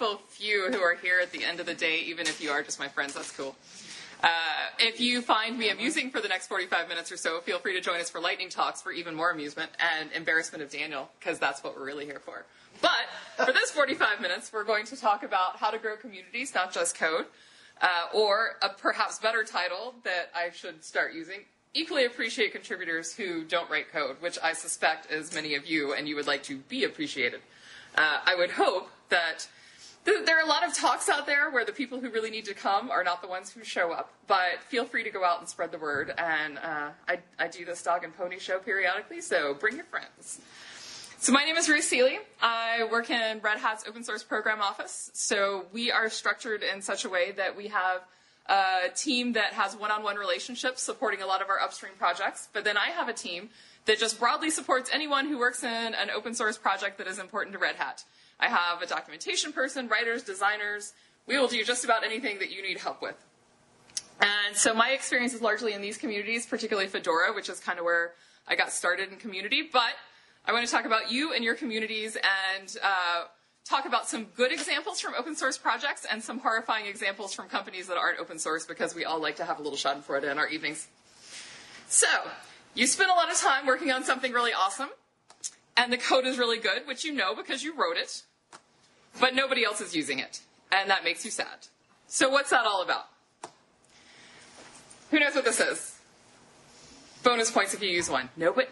single few who are here at the end of the day, even if you are just my friends, that's cool. If you find me amusing for the next 45 minutes or so, feel free to join us for lightning talks for even more amusement and embarrassment of Daniel, because that's what we're really here for. But for this 45 minutes, we're going to talk about how to grow communities, not just code, or a perhaps better title that I should start using, equally appreciate contributors who don't write code, which I suspect is many of you, and you would like to be appreciated. I would hope that there are a lot of talks out there where the people who really need to come are not the ones who show up, but feel free to go out and spread the word. And I do this dog and pony show periodically, so bring your friends. So my name is Ruth Seeley. I work in Red Hat's open source program office. So we are structured in such a way that we have a team that has one-on-one relationships supporting a lot of our upstream projects. But then I have a team that just broadly supports anyone who works in an open source project that is important to Red Hat. I have a documentation person, writers, designers. We will do just about anything that you need help with. And so my experience is largely in these communities, particularly Fedora, which is kind of where I got started in community. But I want to talk about you and your communities and talk about some good examples from open source projects and some horrifying examples from companies that aren't open source, because we all like to have a little schadenfreude in our evenings. So you spent a lot of time working on something really awesome, and the code is really good, which you know because you wrote it, but nobody else is using it, and that makes you sad. So what's that all about? Who knows what this is? Bonus points if you use one. Nobody?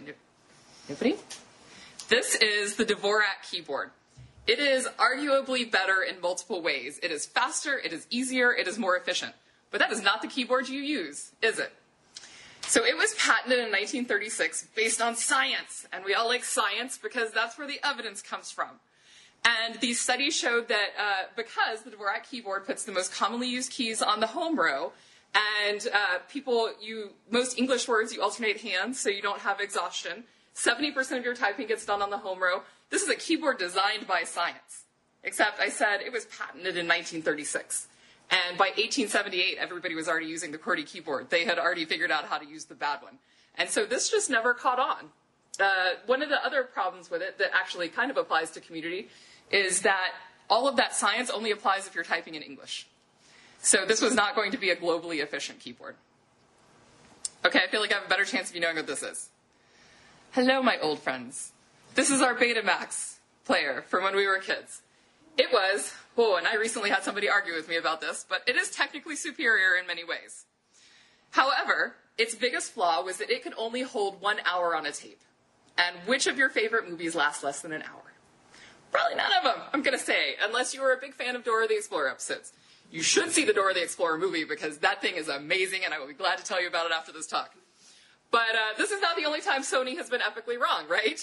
This is the Dvorak keyboard. It is arguably better in multiple ways. It is faster, it is easier, it is more efficient. But that is not the keyboard you use, is it? So it was patented in 1936 based on science. And we all like science because that's where the evidence comes from. And these studies showed that because the Dvorak keyboard puts the most commonly used keys on the home row, and most English words, you alternate hands so you don't have exhaustion. 70% of your typing gets done on the home row. This is a keyboard designed by science. Except I said it was patented in 1936. And by 1878, everybody was already using the QWERTY keyboard. They had already figured out how to use the bad one. And so this just never caught on. One of the other problems with it that actually kind of applies to community is that all of that science only applies if you're typing in English. So this was not going to be a globally efficient keyboard. Okay, I feel like I have a better chance of you knowing what this is. Hello, my old friends. This is our Betamax player from when we were kids. It was, and I recently had somebody argue with me about this, but it is technically superior in many ways. However, its biggest flaw was that it could only hold 1 hour on a tape. And which of your favorite movies lasts less than an hour? Probably none of them, I'm going to say, unless you were a big fan of Dora the Explorer episodes. You should see the Dora the Explorer movie because that thing is amazing, and I will be glad to tell you about it after this talk. But this is not the only time Sony has been epically wrong, right?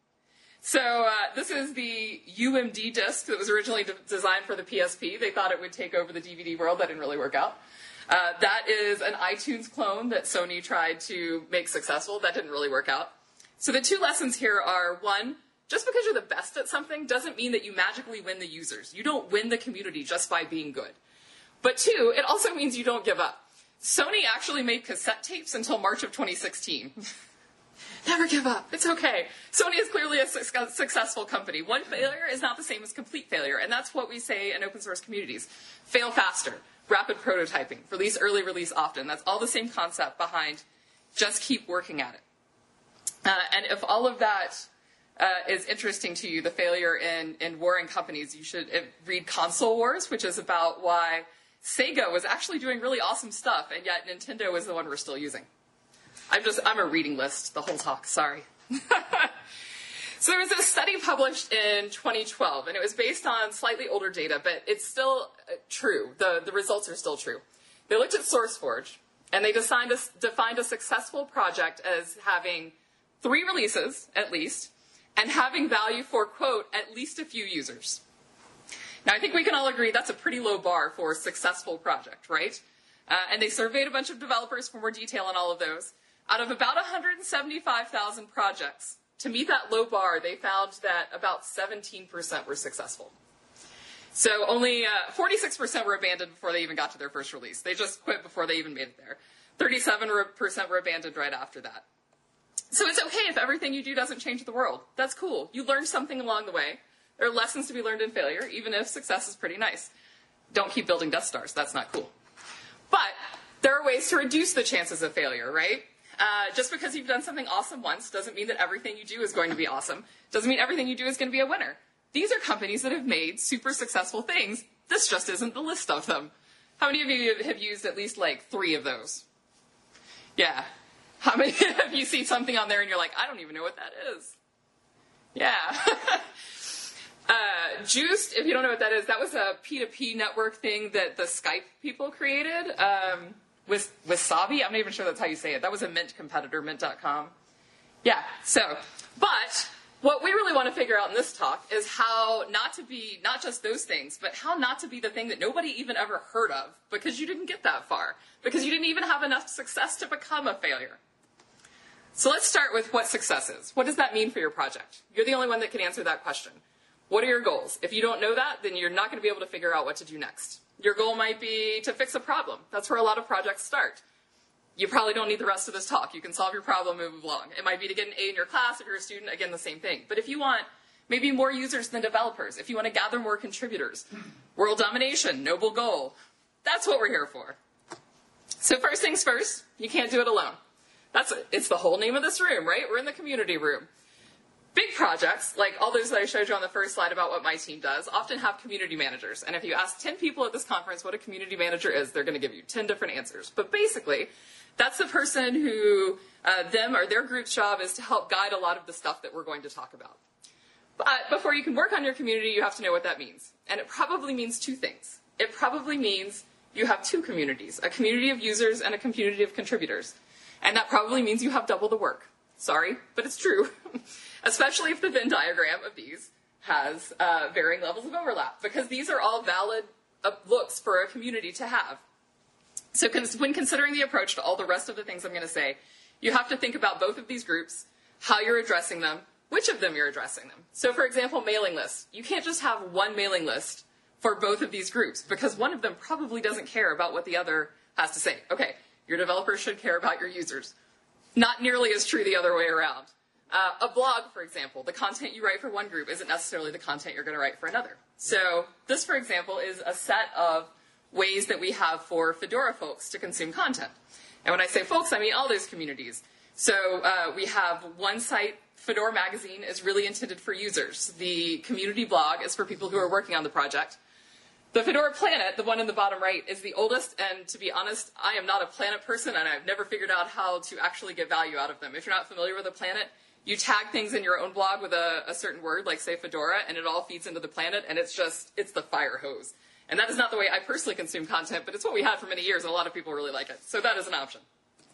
So this is the UMD disc that was originally designed for the PSP. They thought it would take over the DVD world. That didn't really work out. That is an iTunes clone that Sony tried to make successful. That didn't really work out. So the two lessons here are, one, just because you're the best at something doesn't mean that you magically win the users. You don't win the community just by being good. But two, it also means you don't give up. Sony actually made cassette tapes until March of 2016. Never give up. It's okay. Sony is clearly a successful company. One failure is not the same as complete failure, and that's what we say in open source communities. Fail faster. Rapid prototyping. Release early, release often. That's all the same concept behind just keep working at it. And if all of that is interesting to you, the failure in warring companies, you should read Console Wars, which is about why Sega was actually doing really awesome stuff, and yet Nintendo is the one we're still using. I'm a reading list the whole talk, sorry. So there was a study published in 2012, and it was based on slightly older data, but it's still true. The results are still true. They looked at SourceForge, and they defined a successful project as having 3 releases, at least, and having value for, quote, at least a few users. Now, I think we can all agree that's a pretty low bar for a successful project, right? And they surveyed a bunch of developers for more detail on all of those. Out of about 175,000 projects, to meet that low bar, they found that about 17% were successful. So only 46% were abandoned before they even got to their first release. They just quit before they even made it there. 37% were abandoned right after that. So it's okay if everything you do doesn't change the world. That's cool. You learned something along the way. There are lessons to be learned in failure, even if success is pretty nice. Don't keep building Death Stars. That's not cool. But there are ways to reduce the chances of failure, right? Just because you've done something awesome once doesn't mean that everything you do is going to be awesome. Doesn't mean everything you do is going to be a winner. These are companies that have made super successful things. This just isn't the list of them. How many of you have used at least like 3 of those? Yeah. How many of you see something on there and you're like, I don't even know what that is? Yeah. Juiced, if you don't know what that is, that was a P2P network thing that the Skype people created. With Wasabi, I'm not even sure that's how you say it. That was a Mint competitor, Mint.com. Yeah, so, but what we really want to figure out in this talk is how not to be, not just those things, but how not to be the thing that nobody even ever heard of because you didn't get that far, because you didn't even have enough success to become a failure. So let's start with what success is. What does that mean for your project? You're the only one that can answer that question. What are your goals? If you don't know that, then you're not going to be able to figure out what to do next. Your goal might be to fix a problem. That's where a lot of projects start. You probably don't need the rest of this talk. You can solve your problem and move along. It might be to get an A in your class if you're a student, again, the same thing. But if you want maybe more users than developers, if you want to gather more contributors, world domination, noble goal, that's what we're here for. So first things first, you can't do it alone. It's the whole name of this room, right? We're in the community room. Big projects, like all those that I showed you on the first slide about what my team does, often have community managers. And if you ask 10 people at this conference what a community manager is, they're going to give you 10 different answers. But basically, that's the person who, them or their group's job is to help guide a lot of the stuff that we're going to talk about. But before you can work on your community, you have to know what that means. And it probably means 2 things. It probably means you have 2 communities, a community of users and a community of contributors. And that probably means you have double the work. Sorry, but it's true. Especially if the Venn diagram of these has varying levels of overlap, because these are all valid looks for a community to have. So when considering the approach to all the rest of the things I'm going to say, you have to think about both of these groups, how you're addressing them, which of them you're addressing them. So for example, mailing lists. You can't just have one mailing list for both of these groups, because one of them probably doesn't care about what the other has to say. Okay, your developers should care about your users. Not nearly as true the other way around. A blog, for example, the content you write for one group isn't necessarily the content you're going to write for another. So this, for example, is a set of ways that we have for Fedora folks to consume content. And when I say folks, I mean all those communities. So we have one site, Fedora Magazine, is really intended for users. The community blog is for people who are working on the project. The Fedora Planet, the one in the bottom right, is the oldest, and to be honest, I am not a Planet person, and I've never figured out how to actually get value out of them. If you're not familiar with a Planet, you tag things in your own blog with a certain word, like say Fedora, and it all feeds into the Planet, and it's the fire hose. And that is not the way I personally consume content, but it's what we had for many years, and a lot of people really like it. So that is an option.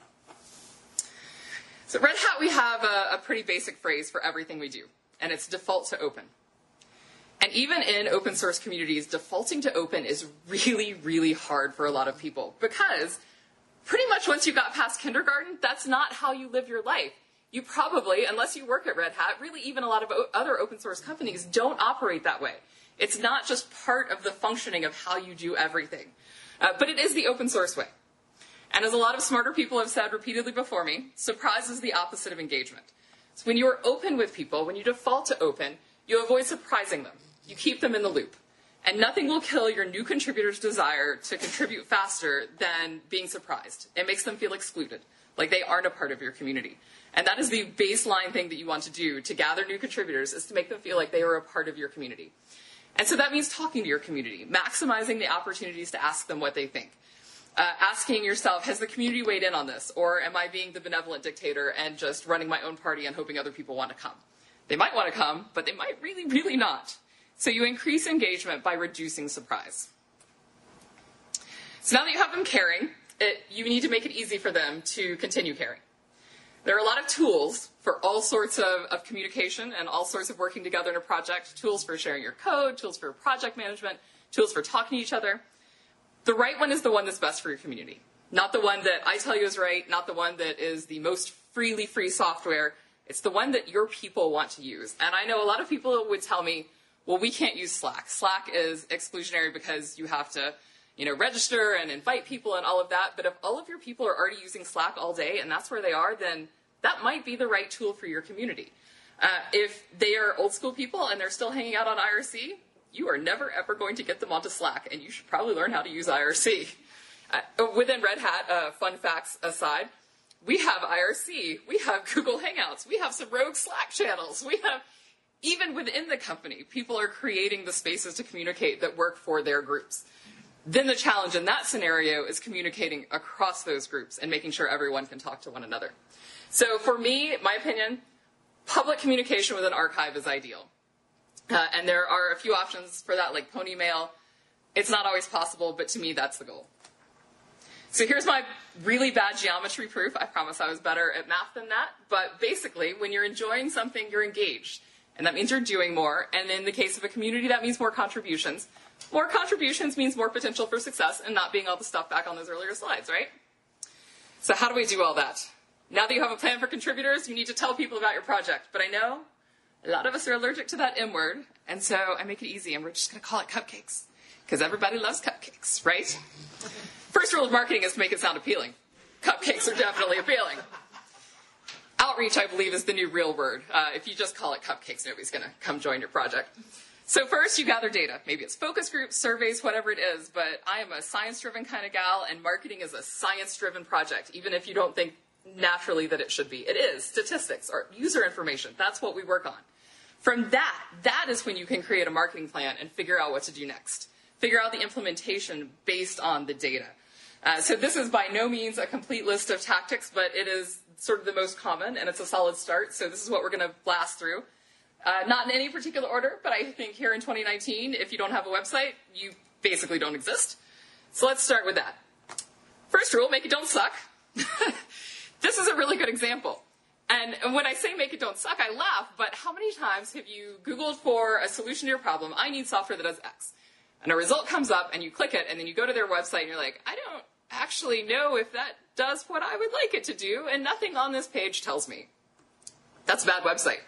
So at Red Hat, we have a pretty basic phrase for everything we do, and it's default to open. And even in open source communities, defaulting to open is really, really hard for a lot of people, because pretty much once you got past kindergarten, that's not how you live your life. You probably, unless you work at Red Hat, really even a lot of other open source companies don't operate that way. It's not just part of the functioning of how you do everything. But it is the open source way. And as a lot of smarter people have said repeatedly before me, surprise is the opposite of engagement. So when you're open with people, when you default to open, you avoid surprising them. You keep them in the loop. And nothing will kill your new contributors' desire to contribute faster than being surprised. It makes them feel excluded, like they aren't a part of your community. And that is the baseline thing that you want to do to gather new contributors, is to make them feel like they are a part of your community. And so that means talking to your community, maximizing the opportunities to ask them what they think. Asking yourself, has the community weighed in on this? Or am I being the benevolent dictator and just running my own party and hoping other people want to come? They might want to come, but they might really, really not. So you increase engagement by reducing surprise. So now that you have them caring, you need to make it easy for them to continue caring. There are a lot of tools for all sorts of communication and all sorts of working together in a project. Tools for sharing your code, tools for project management, tools for talking to each other. The right one is the one that's best for your community. Not the one that I tell you is right, not the one that is the most freely free software. It's the one that your people want to use. And I know a lot of people would tell me, well, we can't use Slack. Slack is exclusionary because you have to, register and invite people and all of that. But if all of your people are already using Slack all day and that's where they are, then that might be the right tool for your community. If they are old school people and they're still hanging out on IRC, you are never ever going to get them onto Slack, and you should probably learn how to use IRC. Within Red Hat, fun facts aside, we have IRC, we have Google Hangouts, we have some rogue Slack channels, we have, even within the company, people are creating the spaces to communicate that work for their groups. Then the challenge in that scenario is communicating across those groups and making sure everyone can talk to one another. So for me, my opinion, public communication with an archive is ideal. And there are a few options for that, like Ponymail. It's not always possible, but to me, that's the goal. So here's my really bad geometry proof. I promise I was better at math than that. But basically, when you're enjoying something, you're engaged. And that means you're doing more. And in the case of a community, that means more contributions. More contributions means more potential for success and not being all the stuff back on those earlier slides, right? So how do we do all that? Now that you have a plan for contributors, you need to tell people about your project. But I know a lot of us are allergic to that M word, and so I make it easy, and we're just going to call it cupcakes, because everybody loves cupcakes, right? First rule of marketing is to make it sound appealing. Cupcakes are definitely appealing. Outreach, I believe, is the new real word. If you just call it cupcakes, nobody's going to come join your project. So first, you gather data. Maybe it's focus groups, surveys, whatever it is, but I am a science-driven kind of gal, and marketing is a science-driven project, even if you don't think naturally that it should be. It is. Statistics or user information. That's what we work on. From that is when you can create a marketing plan and figure out what to do next. Figure out the implementation based on the data. So this is by no means a complete list of tactics, but it is sort of the most common, and it's a solid start. So this is what we're going to blast through. Not in any particular order, but I think here in 2019, if you don't have a website, you basically don't exist. So let's start with that. First rule, make it don't suck. This is a really good example. And when I say make it don't suck, I laugh, but how many times have you Googled for a solution to your problem, I need software that does X, and a result comes up, and you click it, and then you go to their website, and you're like, I don't actually know if that does what I would like it to do, and nothing on this page tells me. That's a bad website.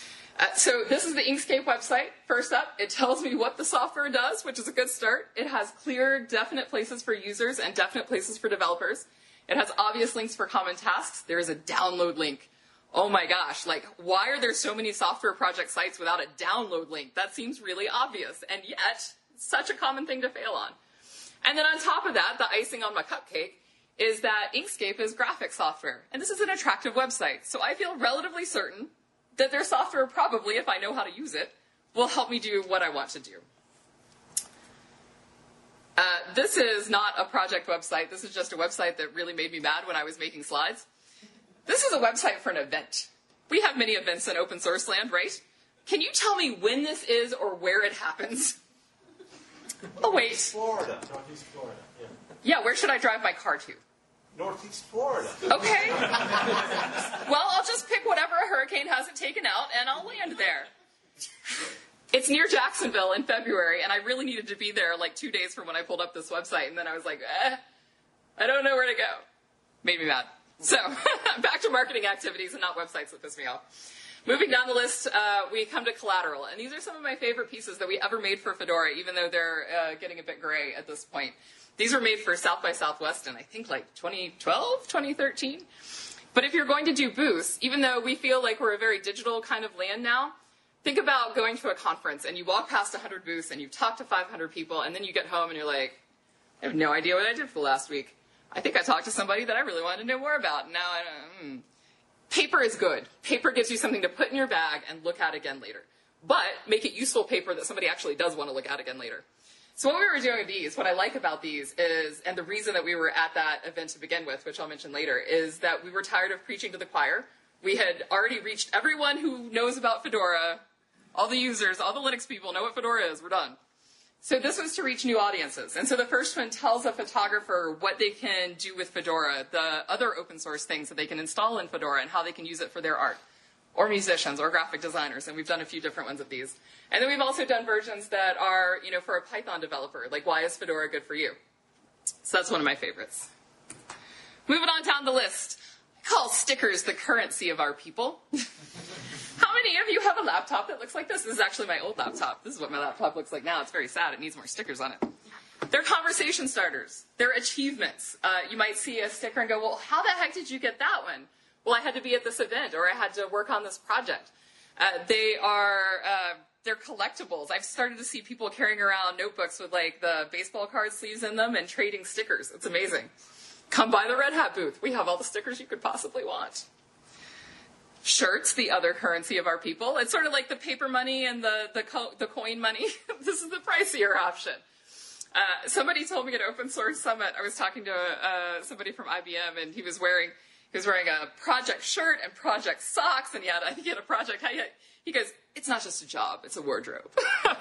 So this is the Inkscape website. First up, it tells me what the software does, which is a good start. It has clear, definite places for users and definite places for developers. It has obvious links for common tasks. There is a download link. Oh my gosh, like, why are there so many software project sites without a download link? That seems really obvious, and yet, such a common thing to fail on. And then on top of that, the icing on my cupcake is that Inkscape is graphic software. And this is an attractive website, so I feel relatively certain that their software probably, if I know how to use it, will help me do what I want to do. This is not a project website. This is just a website that really made me mad when I was making slides. This is a website for an event. We have many events in open source land, right? Can you tell me when this is or where it happens? Oh, wait. Florida. Northeast Florida, yeah. Yeah, where should I drive my car to? Northeast Florida. Okay. Well, I'll just pick whatever a hurricane hasn't taken out, and I'll land there. It's near Jacksonville in February, and I really needed to be there like 2 days from when I pulled up this website, and then I was like, I don't know where to go. Made me mad. So, back to marketing activities and not websites that piss me off. Moving down the list, we come to collateral, and these are some of my favorite pieces that we ever made for Fedora, even though they're getting a bit gray at this point. These were made for South by Southwest in, I think, like 2012, 2013. But if you're going to do booths, even though we feel like we're a very digital kind of land now, think about going to a conference and you walk past 100 booths and you talk to 500 people, and then you get home and you're like, I have no idea what I did for the last week. I think I talked to somebody that I really wanted to know more about. And now I don't. Paper is good. Paper gives you something to put in your bag and look at again later. But make it useful paper that somebody actually does want to look at again later. So what we were doing with these, what I like about these is, and the reason that we were at that event to begin with, which I'll mention later, is that we were tired of preaching to the choir. We had already reached everyone who knows about Fedora. All the users, all the Linux people know what Fedora is. We're done. So this was to reach new audiences. And so the first one tells a photographer what they can do with Fedora, the other open source things that they can install in Fedora and how they can use it for their art, or musicians or graphic designers. And we've done a few different ones of these. And then we've also done versions that are, for a Python developer, like why is Fedora good for you? So that's one of my favorites. Moving on down the list. I call stickers the currency of our people. How many of you have a laptop that looks like this? This is actually my old laptop. This is what my laptop looks like now. It's very sad. It needs more stickers on it. They're conversation starters. They're achievements. You might see a sticker and go, well, how the heck did you get that one? Well, I had to be at this event, or I had to work on this project. They're collectibles. I've started to see people carrying around notebooks with like the baseball card sleeves in them and trading stickers. It's amazing. Come by the Red Hat booth. We have all the stickers you could possibly want. Shirts, the other currency of our people. It's sort of like the paper money and the coin money. This is the pricier option. Somebody told me at Open Source Summit, I was talking to somebody from IBM, and he was wearing a project shirt and project socks, and I think he had a project hat. He goes, it's not just a job, it's a wardrobe.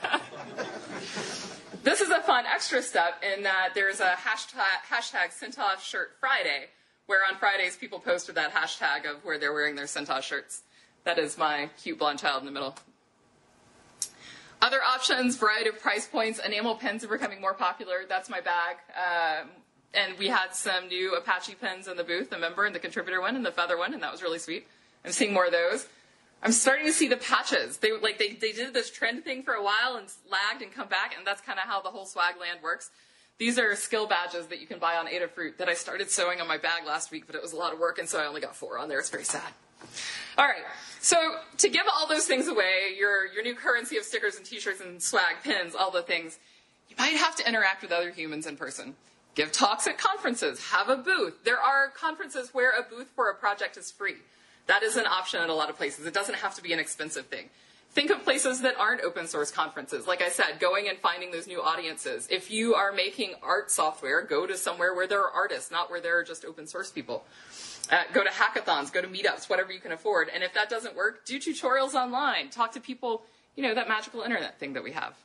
This is a fun extra step in that there's a hashtag CentOS Shirt Friday, where on Fridays people post with that hashtag of where they're wearing their CentOS shirts. That is my cute blonde child in the middle. Other options, variety of price points. Enamel pens are becoming more popular. That's my bag. And we had some new Apache pens in the booth, the member and the contributor one and the feather one, and that was really sweet. I'm seeing more of those. I'm starting to see the patches. They did this trend thing for a while and lagged and come back, and that's kind of how the whole swag land works. These are skill badges that you can buy on Adafruit that I started sewing on my bag last week, but it was a lot of work, and so I only got 4 on there. It's very sad. All right, so to give all those things away, your new currency of stickers and T-shirts and swag, pins, all the things, you might have to interact with other humans in person. Give talks at conferences. Have a booth. There are conferences where a booth for a project is free. That is an option at a lot of places. It doesn't have to be an expensive thing. Think of places that aren't open source conferences. Like I said, going and finding those new audiences. If you are making art software, go to somewhere where there are artists, not where there are just open source people. Go to hackathons, go to meetups, whatever you can afford. And if that doesn't work, do tutorials online. Talk to people, that magical internet thing that we have.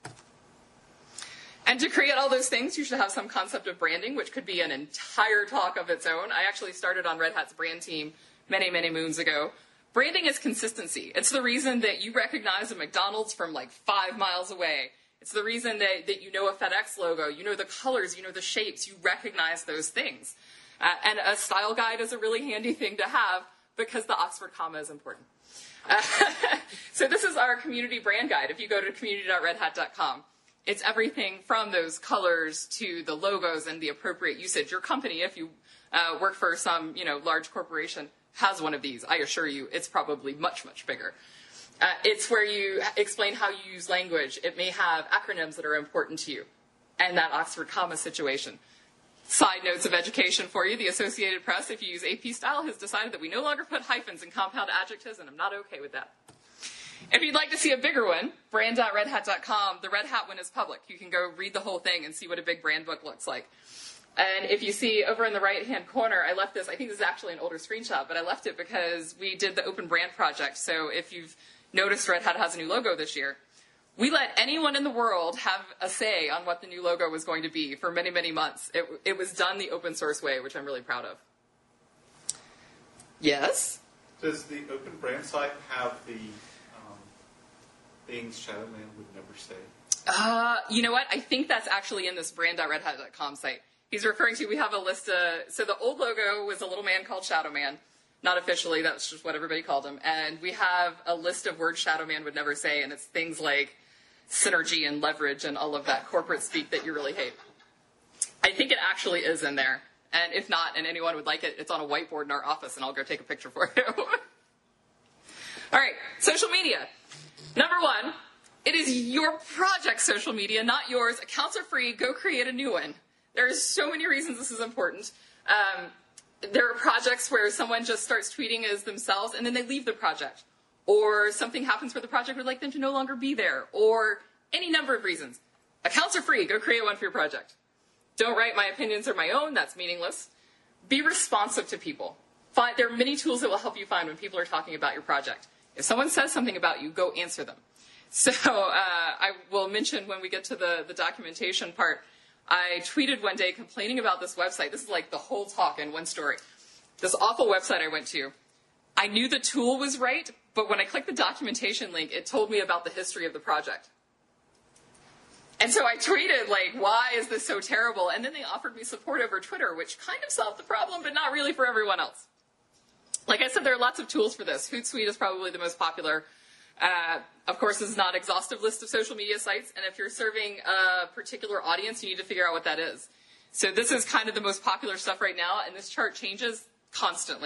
And to create all those things, you should have some concept of branding, which could be an entire talk of its own. I actually started on Red Hat's brand team many, many moons ago. Branding is consistency. It's the reason that you recognize a McDonald's from like 5 miles away. It's the reason that you know a FedEx logo, you know the colors, you know the shapes, you recognize those things. And a style guide is a really handy thing to have because the Oxford comma is important. So this is our community brand guide. If you go to community.redhat.com, it's everything from those colors to the logos and the appropriate usage. Your company, if you work for some large corporation, has one of these. I assure you, it's probably much, much bigger. It's where you explain how you use language. It may have acronyms that are important to you, and that Oxford comma situation. Side notes of education for you. The Associated Press, if you use AP style, has decided that we no longer put hyphens in compound adjectives, and I'm not okay with that. If you'd like to see a bigger one, brand.redhat.com, the Red Hat one is public. You can go read the whole thing and see what a big brand book looks like. And if you see over in the right-hand corner, I left this. I think this is actually an older screenshot, but I left it because we did the Open Brand Project. So if you've noticed, Red Hat has a new logo this year. We let anyone in the world have a say on what the new logo was going to be for many, many months. It was done the open source way, which I'm really proud of. Yes? Does the Open Brand site have the things Shadow Man would never say? You know what? I think that's actually in this brand.redhat.com site. He's referring to, we have a list of, so the old logo was a little man called Shadow Man. Not officially, that's just what everybody called him. And we have a list of words Shadow Man would never say, and it's things like synergy and leverage and all of that corporate speak that you really hate. I think it actually is in there. And if not, and anyone would like it, it's on a whiteboard in our office, and I'll go take a picture for you. All right, social media. Number 1, it is your project social media, not yours. Accounts are free. Go create a new one. There are so many reasons this is important. There are projects where someone just starts tweeting as themselves and then they leave the project. Or something happens where the project would like them to no longer be there. Or any number of reasons. Accounts are free. Go create one for your project. Don't write my opinions or my own. That's meaningless. Be responsive to people. There are many tools that will help you find when people are talking about your project. If someone says something about you, go answer them. So I will mention when we get to the documentation part, I tweeted one day complaining about this website. This is like the whole talk in one story. This awful website I went to. I knew the tool was right, but when I clicked the documentation link, it told me about the history of the project. And so I tweeted, like, why is this so terrible? And then they offered me support over Twitter, which kind of solved the problem, but not really for everyone else. Like I said, there are lots of tools for this. Hootsuite is probably the most popular. Of course, this is not an exhaustive list of social media sites, and if you're serving a particular audience, you need to figure out what that is. So this is kind of the most popular stuff right now, and this chart changes constantly.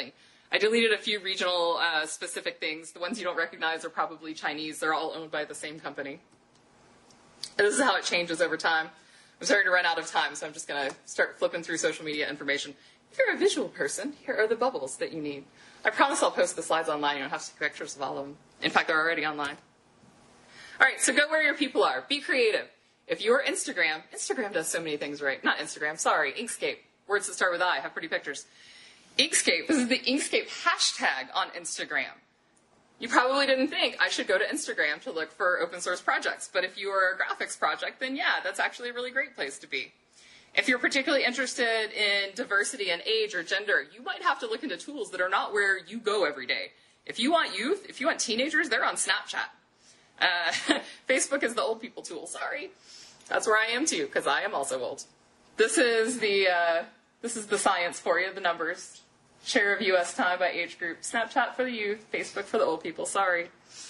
I deleted a few regional specific things. The ones you don't recognize are probably Chinese. They're all owned by the same company. And this is how it changes over time. I'm starting to run out of time, so I'm just going to start flipping through social media information. If you're a visual person, here are the bubbles that you need. I promise I'll post the slides online. You don't have to take pictures of all of them. In fact, they're already online. All right, so go where your people are. Be creative. If you're Instagram does so many things right. Not Instagram, sorry, Inkscape. Words that start with I have pretty pictures. Inkscape, this is the Inkscape hashtag on Instagram. You probably didn't think I should go to Instagram to look for open source projects, but if you are a graphics project, then yeah, that's actually a really great place to be. If you're particularly interested in diversity and age or gender, you might have to look into tools that are not where you go every day. If you want youth, if you want teenagers, they're on Snapchat. Facebook is the old people tool, sorry. That's where I am too, because I am also old. This is the science for you, the numbers. Share of U.S. time by age group. Snapchat for the youth, Facebook for the old people, sorry.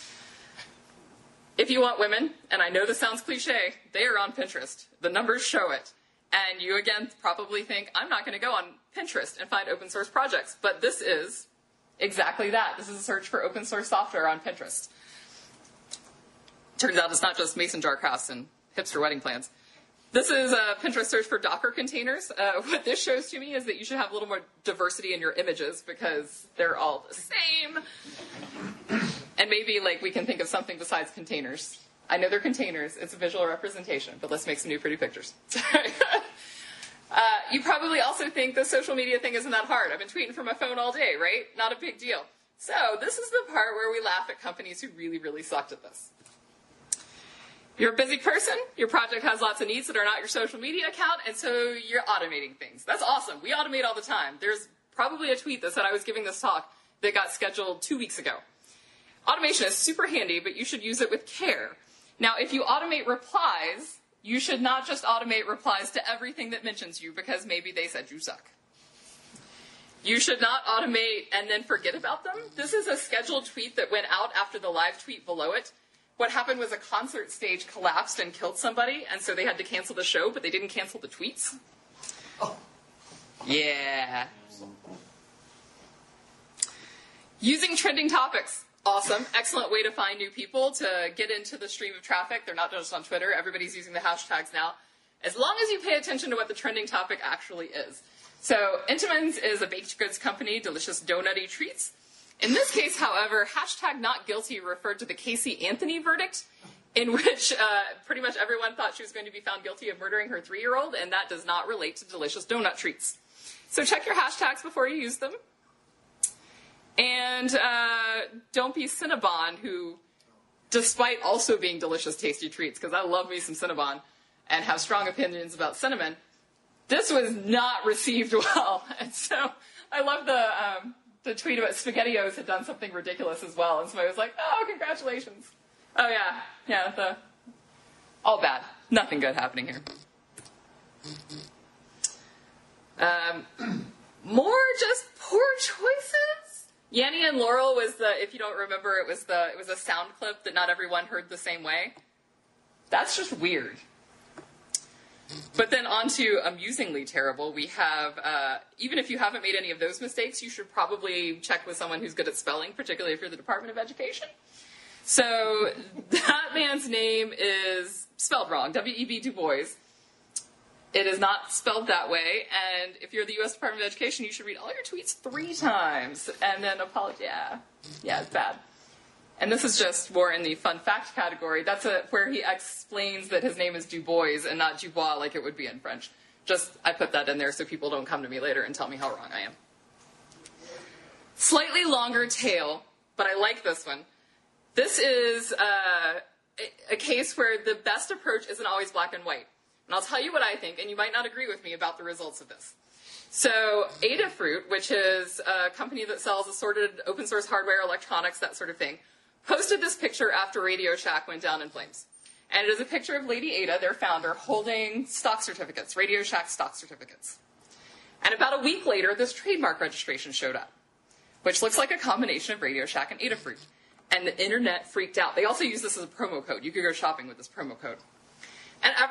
If you want women, and I know this sounds cliche, they are on Pinterest. The numbers show it. And you, again, probably think, I'm not going to go on Pinterest and find open source projects. But this is exactly that. This is a search for open source software on Pinterest. Turns out it's not just mason jar crafts and hipster wedding plans. This is a Pinterest search for Docker containers. What this shows to me is that you should have a little more diversity in your images because they're all the same. And maybe we can think of something besides containers. I know they're containers. It's a visual representation, but let's make some new pretty pictures. You probably also think the social media thing isn't that hard. I've been tweeting from my phone all day, right? Not a big deal. So this is the part where we laugh at companies who really, really sucked at this. You're a busy person, your project has lots of needs that are not your social media account, and so you're automating things. That's awesome. We automate all the time. There's probably a tweet that said I was giving this talk that got scheduled 2 weeks ago. Automation is super handy, but you should use it with care. Now, if you automate replies, you should not just automate replies to everything that mentions you because maybe they said you suck. You should not automate and then forget about them. This is a scheduled tweet that went out after the live tweet below it. What happened was a concert stage collapsed and killed somebody, and so they had to cancel the show, but they didn't cancel the tweets. Oh. Yeah. Using trending topics. Awesome. Excellent way to find new people to get into the stream of traffic. They're not just on Twitter. Everybody's using the hashtags now. As long as you pay attention to what the trending topic actually is. So Entenmann's is a baked goods company, delicious donutty treats. In this case, however, hashtag not guilty referred to the Casey Anthony verdict, in which pretty much everyone thought she was going to be found guilty of murdering her 3-year-old, and that does not relate to delicious donut treats. So check your hashtags before you use them. And don't be Cinnabon, who, despite also being delicious, tasty treats, because I love me some Cinnabon and have strong opinions about cinnamon, this was not received well. And so I love the tweet about SpaghettiOs had done something ridiculous as well. And somebody was like, oh, congratulations. Oh, yeah, all bad. Nothing good happening here. More just poor choices. Yanny and Laurel was if you don't remember, it was a sound clip that not everyone heard the same way. That's just weird. But then on to amusingly terrible. We have, even if you haven't made any of those mistakes, you should probably check with someone who's good at spelling, particularly if you're the Department of Education. So that man's name is spelled wrong, W.E.B. Du Bois. It is not spelled that way, and if you're the U.S. Department of Education, you should read all your tweets 3 times, and then apologize. Yeah, it's bad. And this is just more in the fun fact category. That's where he explains that his name is Du Bois and not Dubois like it would be in French. Just, I put that in there so people don't come to me later and tell me how wrong I am. Slightly longer tail, but I like this one. This is a case where the best approach isn't always black and white. And I'll tell you what I think, and you might not agree with me about the results of this. So Adafruit, which is a company that sells assorted open source hardware, electronics, that sort of thing, posted this picture after Radio Shack went down in flames. And it is a picture of Lady Ada, their founder, holding stock certificates, Radio Shack stock certificates. And about a week later, this trademark registration showed up, which looks like a combination of Radio Shack and Adafruit. And the internet freaked out. They also use this as a promo code. You could go shopping with this promo code. And everyone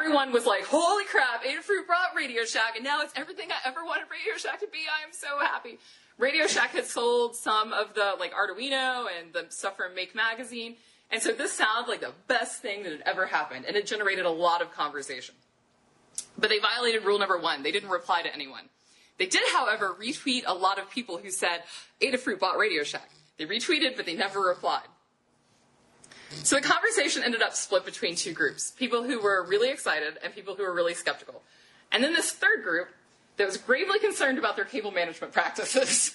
everyone was like, holy crap, Adafruit brought Radio Shack, and now it's everything I ever wanted Radio Shack to be. I am so happy. Radio Shack had sold some of the like Arduino and the stuff from Make Magazine, and so this sounded like the best thing that had ever happened, and it generated a lot of conversation. But they violated rule number 1. They didn't reply to anyone. They did, however, retweet a lot of people who said, Adafruit bought Radio Shack. They retweeted, but they never replied. So the conversation ended up split between two groups, people who were really excited and people who were really skeptical. And then this third group that was gravely concerned about their cable management practices.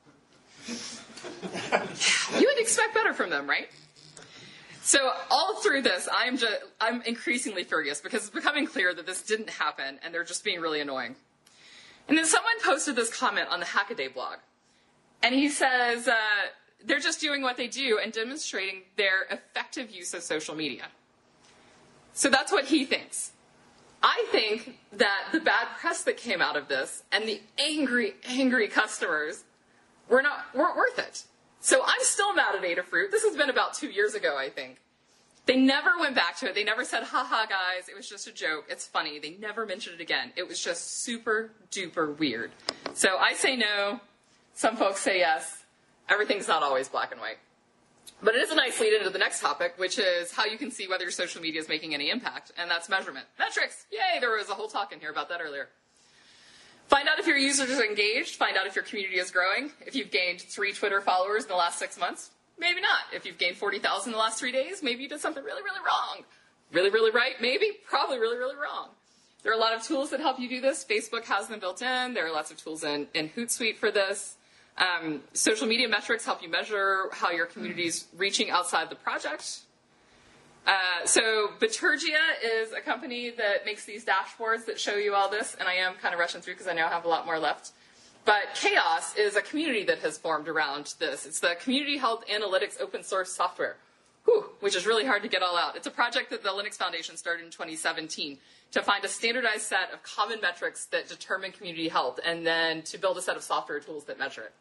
You would expect better from them, right? So all through this, I'm increasingly furious because it's becoming clear that this didn't happen and they're just being really annoying. And then someone posted this comment on the Hackaday blog. And he says, they're just doing what they do and demonstrating their effective use of social media. So that's what he thinks. I think that the bad press that came out of this and the angry, angry customers weren't worth it. So I'm still mad at Adafruit. This has been about 2 years ago, I think. They never went back to it. They never said, haha, guys, it was just a joke. It's funny. They never mentioned it again. It was just super duper weird. So I say no. Some folks say yes. Everything's not always black and white. But it is a nice lead into the next topic, which is how you can see whether your social media is making any impact, and that's measurement. Metrics! Yay, there was a whole talk in here about that earlier. Find out if your users are engaged. Find out if your community is growing. If you've gained 3 Twitter followers in the last 6 months, maybe not. If you've gained 40,000 in the last 3 days, maybe you did something really, really wrong. Really, really right? Maybe. Probably really, really wrong. There are a lot of tools that help you do this. Facebook has them built in. There are lots of tools in Hootsuite for this. Social media metrics help you measure how your community is reaching outside the project. So Bitergia is a company that makes these dashboards that show you all this, and I am kind of rushing through because I now have a lot more left. But Chaos is a community that has formed around this. It's the Community Health Analytics open source software, which is really hard to get all out. It's a project that the Linux Foundation started in 2017 to find a standardized set of common metrics that determine community health, and then to build a set of software tools that measure it.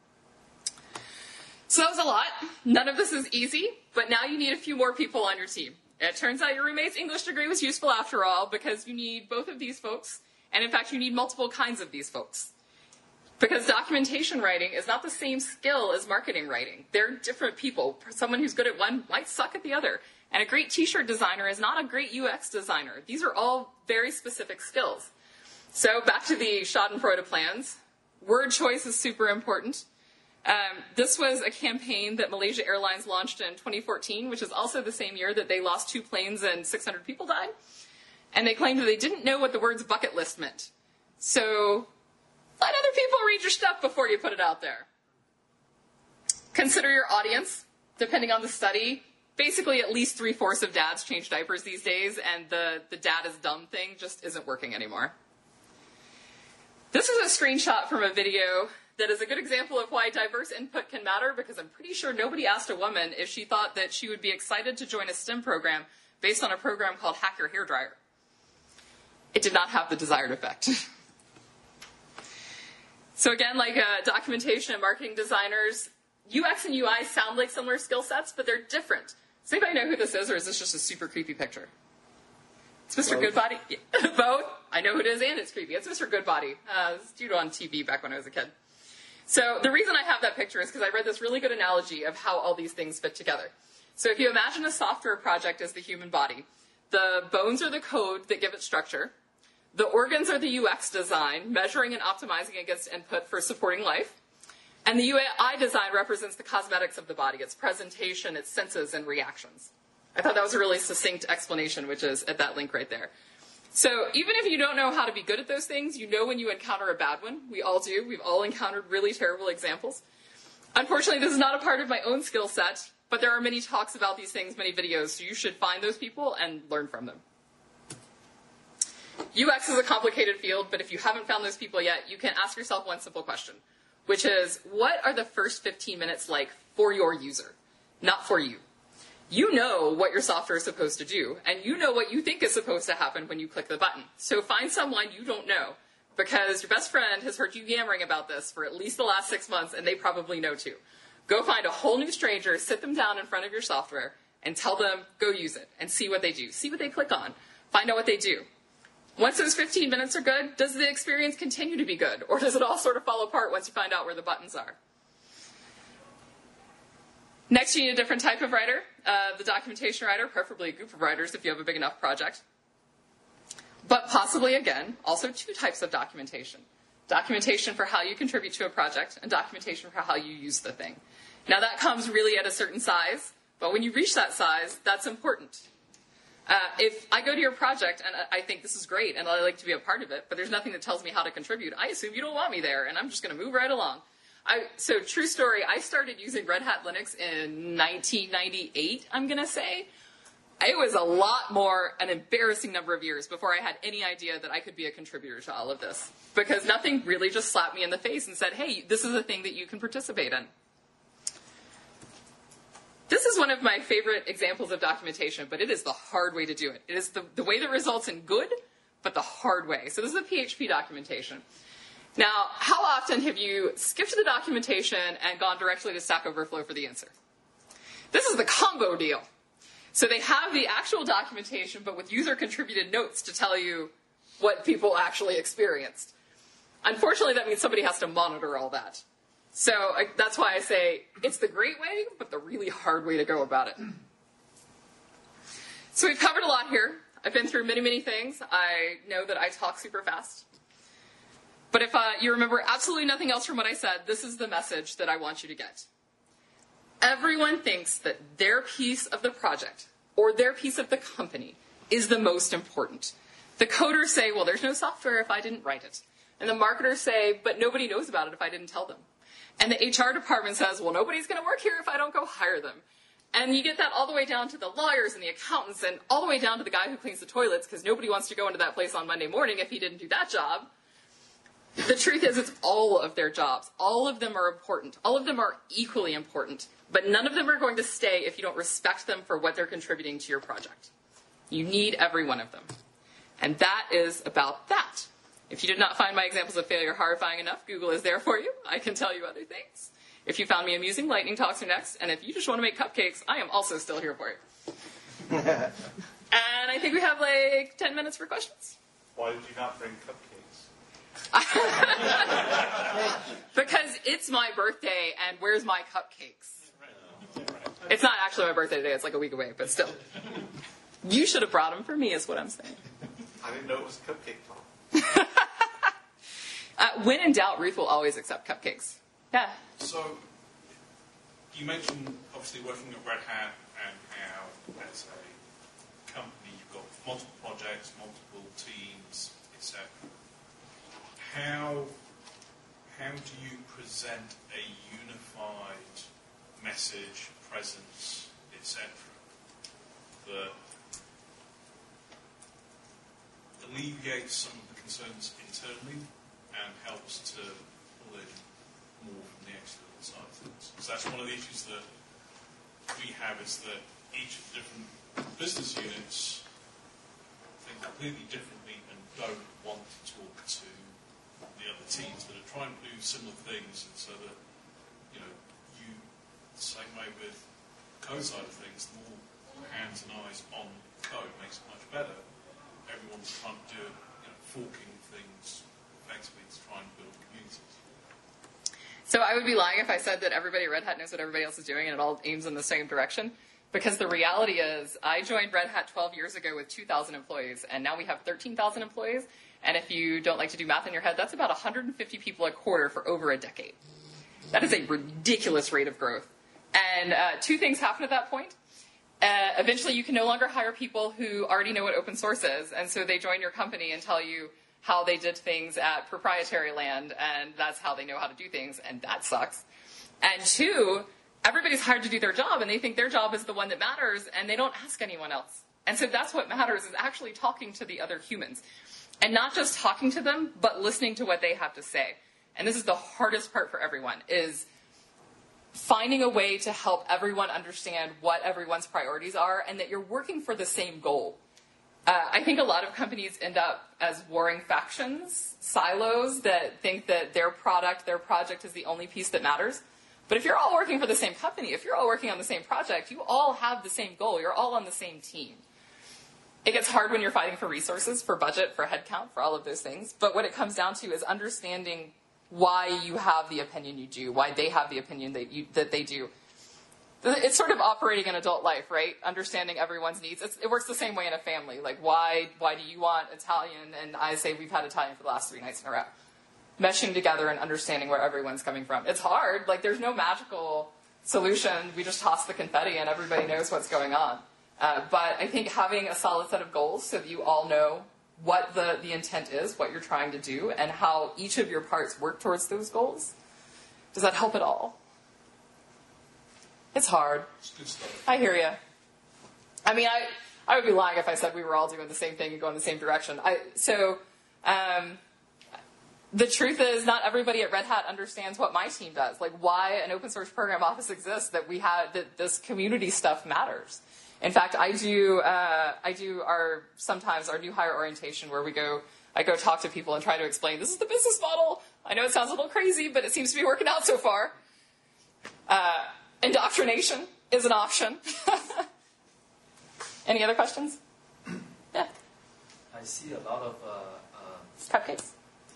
So that was a lot. None of this is easy, but now you need a few more people on your team. It turns out your roommate's English degree was useful after all, because you need both of these folks, and in fact you need multiple kinds of these folks. Because documentation writing is not the same skill as marketing writing. They're different people. Someone who's good at one might suck at the other. And a great t-shirt designer is not a great UX designer. These are all very specific skills. So back to the Schadenfreude plans. Word choice is super important. This was a campaign that Malaysia Airlines launched in 2014, which is also the same year that they lost 2 planes and 600 people died. And they claimed that they didn't know what the words bucket list meant. So let other people read your stuff before you put it out there. Consider your audience. Depending on the study, basically at least 3/4 of dads change diapers these days, and the dad is dumb thing just isn't working anymore. This is a screenshot from a video that is a good example of why diverse input can matter, because I'm pretty sure nobody asked a woman if she thought that she would be excited to join a STEM program based on a program called Hack Your Hairdryer. It did not have the desired effect. So again, like documentation and marketing designers, UX and UI sound like similar skill sets, but they're different. Does anybody know who this is, or is this just a super creepy picture? It's Mr. Goodbody. Both. I know who it is, and it's creepy. It's Mr. Goodbody. This dude on TV back when I was a kid. So the reason I have that picture is because I read this really good analogy of how all these things fit together. So if you imagine a software project as the human body, the bones are the code that give it structure. The organs are the UX design, measuring and optimizing against input for supporting life. And the UI design represents the cosmetics of the body, its presentation, its senses, and reactions. I thought that was a really succinct explanation, which is at that link right there. So even if you don't know how to be good at those things, you know when you encounter a bad one. We all do. We've all encountered really terrible examples. Unfortunately, this is not a part of my own skill set, but there are many talks about these things, many videos, so you should find those people and learn from them. UX is a complicated field, but if you haven't found those people yet, you can ask yourself one simple question, which is, what are the first 15 minutes like for your user, not for you? You know what your software is supposed to do, and you know what you think is supposed to happen when you click the button. So find someone you don't know, because your best friend has heard you yammering about this for at least the last 6 months, and they probably know too. Go find a whole new stranger, sit them down in front of your software, and tell them, go use it, and see what they do. See what they click on. Find out what they do. Once those 15 minutes are good, does the experience continue to be good? Or does it all sort of fall apart once you find out where the buttons are? Next, you need a different type of writer, the documentation writer, preferably a group of writers if you have a big enough project. But possibly, again, also two types of documentation. Documentation for how you contribute to a project and documentation for how you use the thing. Now, that comes really at a certain size, but when you reach that size, that's important. If I go to your project and I think this is great and I'd like to be a part of it, but there's nothing that tells me how to contribute, I assume you don't want me there, and I'm just going to move right along. So true story, I started using Red Hat Linux in 1998, I'm going to say. It was a lot more, an embarrassing number of years before I had any idea that I could be a contributor to all of this. Because nothing really just slapped me in the face and said, hey, this is a thing that you can participate in. This is one of my favorite examples of documentation, but it is the hard way to do it. It is the way that results in good, but the hard way. So this is a PHP documentation. Now, how often have you skipped the documentation and gone directly to Stack Overflow for the answer? This is the combo deal. So they have the actual documentation, but with user-contributed notes to tell you what people actually experienced. Unfortunately, that means somebody has to monitor all that. So that's why I say it's the great way, but the really hard way to go about it. So we've covered a lot here. I've been through many, many things. I know that I talk super fast. But if you remember absolutely nothing else from what I said, this is the message that I want you to get. Everyone thinks that their piece of the project or their piece of the company is the most important. The coders say, well, there's no software if I didn't write it. And the marketers say, but nobody knows about it if I didn't tell them. And the HR department says, well, nobody's going to work here if I don't go hire them. And you get that all the way down to the lawyers and the accountants and all the way down to the guy who cleans the toilets because nobody wants to go into that place on Monday morning if he didn't do that job. The truth is, it's all of their jobs. All of them are important. All of them are equally important. But none of them are going to stay if you don't respect them for what they're contributing to your project. You need every one of them. And that is about that. If you did not find my examples of failure horrifying enough, Google is there for you. I can tell you other things. If you found me amusing, lightning talks are next. And if you just want to make cupcakes, I am also still here for you. And I think we have like 10 minutes for questions. Why did you not bring cupcakes? Because it's my birthday, and where's my cupcakes? It's not actually my birthday today. It's like a week away, but still. You should have brought them for me, is what I'm saying. I didn't know it was cupcake time. When in doubt, Ruth will always accept cupcakes. Yeah. So, you mentioned obviously working at Red Hat and how as a company you've got multiple projects, multiple teams, etc. How do you present a unified message, presence, etc. that alleviates some of the concerns internally and helps to pull in more from the external side of things? Because that's one of the issues that we have, is that each of the different business units think completely differently and don't want to talk to the other teams that are trying to do similar things, and so that, you know, the same way with code side of things, the more hands and eyes on code makes it much better. Everyone's trying to do it, forking things effectively to try and build communities. So I would be lying if I said that everybody at Red Hat knows what everybody else is doing and it all aims in the same direction. Because the reality is, I joined Red Hat 12 years ago with 2,000 employees, and now we have 13,000 employees. And if you don't like to do math in your head, that's about 150 people a quarter for over a decade. That is a ridiculous rate of growth. And two things happen at that point. Eventually, you can no longer hire people who already know what open source is, and so they join your company and tell you how they did things at proprietary land, and that's how they know how to do things, and that sucks. And two, everybody's hired to do their job, and they think their job is the one that matters, and they don't ask anyone else. And so that's what matters, is actually talking to the other humans. And not just talking to them, but listening to what they have to say. And this is the hardest part for everyone, is finding a way to help everyone understand what everyone's priorities are and that you're working for the same goal. I think a lot of companies end up as warring factions, silos that think that their project is the only piece that matters. But if you're all working for the same company, if you're all working on the same project, you all have the same goal. You're all on the same team. It gets hard when you're fighting for resources, for budget, for headcount, for all of those things. But what it comes down to is understanding why you have the opinion you do, why they have the opinion that they do. It's sort of operating in adult life, right? Understanding everyone's needs. It works the same way in a family. Like, why do you want Italian? And I say we've had Italian for the last 3 nights in a row. Meshing together and understanding where everyone's coming from. It's hard. Like, there's no magical solution. We just toss the confetti and everybody knows what's going on. But I think having a solid set of goals so that you all know what the intent is, what you're trying to do, and how each of your parts work towards those goals, does that help at all? It's hard. It's good stuff. I hear you. I mean, I would be lying if I said we were all doing the same thing and going the same direction. The truth is, not everybody at Red Hat understands what my team does. Like, why an open source program office exists, that this community stuff matters. In fact, I do sometimes our new hire orientation where I go talk to people and try to explain, this is the business model. I know it sounds a little crazy, but it seems to be working out so far. Indoctrination is an option. Any other questions? Yeah. I see a lot of Cupcakes.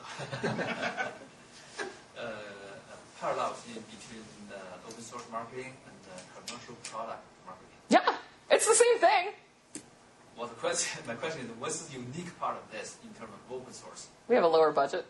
parallels in between open source marketing and commercial product marketing. Yeah, it's the same thing. Well, my question is, what's the unique part of this in terms of open source? We have a lower budget.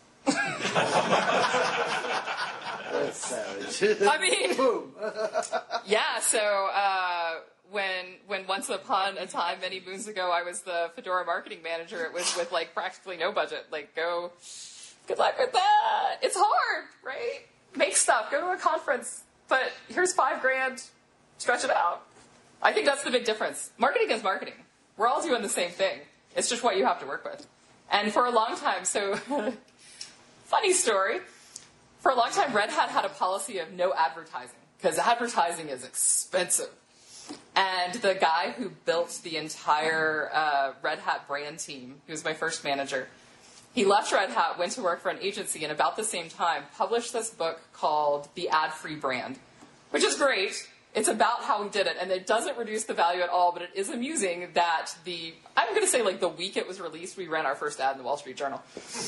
That's savage. I mean, Boom. yeah, so when once upon a time, many moons ago, I was the Fedora marketing manager, it was with like practically no budget. Like, good luck with that. It's hard, right? Make stuff, go to a conference, but here's $5,000, stretch it out. I think that's the big difference. Marketing is marketing. We're all doing the same thing. It's just what you have to work with. And for a long time, so funny story. For a long time, Red Hat had a policy of no advertising, because advertising is expensive. And the guy who built the entire Red Hat brand team, he was my first manager, he left Red Hat, went to work for an agency, and about the same time published this book called The Ad-Free Brand, which is great. It's about how he did it, and it doesn't reduce the value at all, but it is amusing that I'm going to say like the week it was released, we ran our first ad in the Wall Street Journal.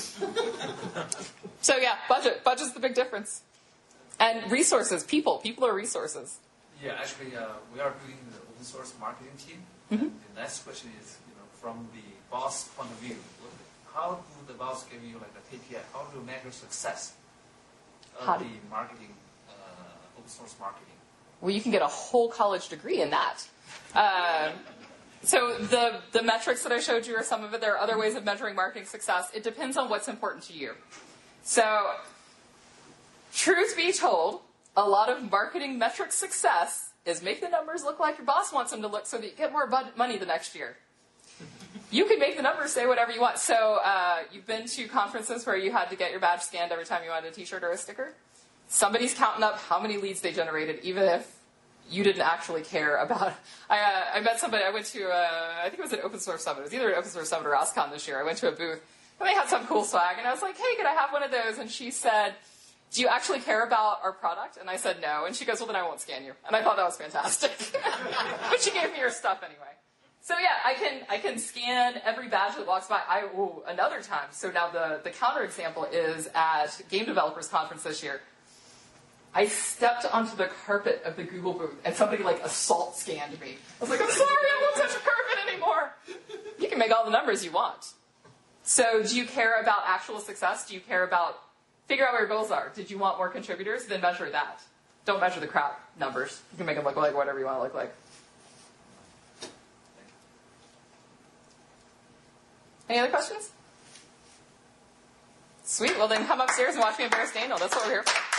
So yeah, budget. Budget's the big difference. And resources, people. People are resources. Yeah, actually, we are doing the open source marketing team. Mm-hmm. And the next question is, from the boss point of view, how do the boss give you like a KPI? How do you measure success of the marketing, open source marketing? Well, you can get a whole college degree in that. So the metrics that I showed you are some of it. There are other ways of measuring marketing success. It depends on what's important to you. So, truth be told, a lot of marketing metric success is make the numbers look like your boss wants them to look so that you get more money the next year. You can make the numbers say whatever you want. So you've been to conferences where you had to get your badge scanned every time you wanted a t-shirt or a sticker? Somebody's counting up how many leads they generated, even if you didn't actually care about. I met somebody. I went to I think it was an open source summit. It was either an open source summit or OSCON this year. I went to a booth and they had some cool swag, and I was like, "Hey, could I have one of those?" And she said, "Do you actually care about our product?" And I said, "No." And she goes, "Well, then I won't scan you." And I thought that was fantastic. But she gave me her stuff anyway. So yeah, I can scan every badge that walks by. Another time. So now the counterexample is at Game Developers Conference this year. I stepped onto the carpet of the Google booth, and somebody like assault scanned me. I was like, "I'm sorry, I won't touch the carpet anymore." You can make all the numbers you want. So do you care about actual success? Do you care about, figure out what your goals are. Did you want more contributors? Then measure that. Don't measure the crap numbers. You can make them look like whatever you want to look like. Any other questions? Sweet. Well, then come upstairs and watch me embarrass Daniel. That's what we're here for.